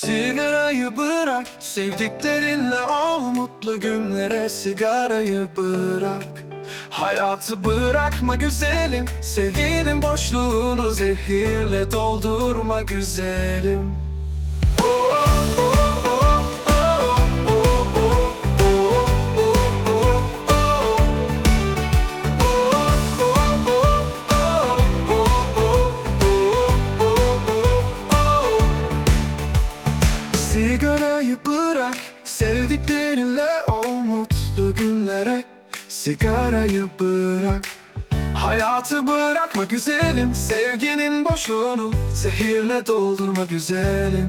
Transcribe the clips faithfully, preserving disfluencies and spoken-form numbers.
Sigarayı bırak, sevdiklerinle ol mutlu günlere. Sigarayı bırak, hayatı bırakma güzelim. Sevginin boşluğunu zehirle doldurma güzelim. Sigarayı bırak, sevdiklerinle ol mutlu günlere. Sigarayı bırak, hayatı bırakma güzelim. Sevginin boşluğunu zehirle doldurma güzelim.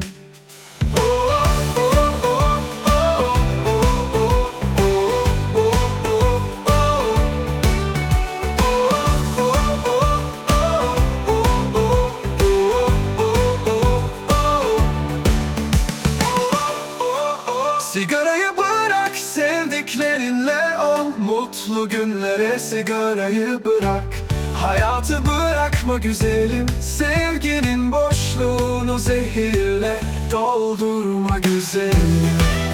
Sigarayı bırak, sevdiklerinle ol mutlu günlere. Sigarayı bırak, hayatı bırakma güzelim. Sevginin boşluğunu zehirle doldurma güzelim.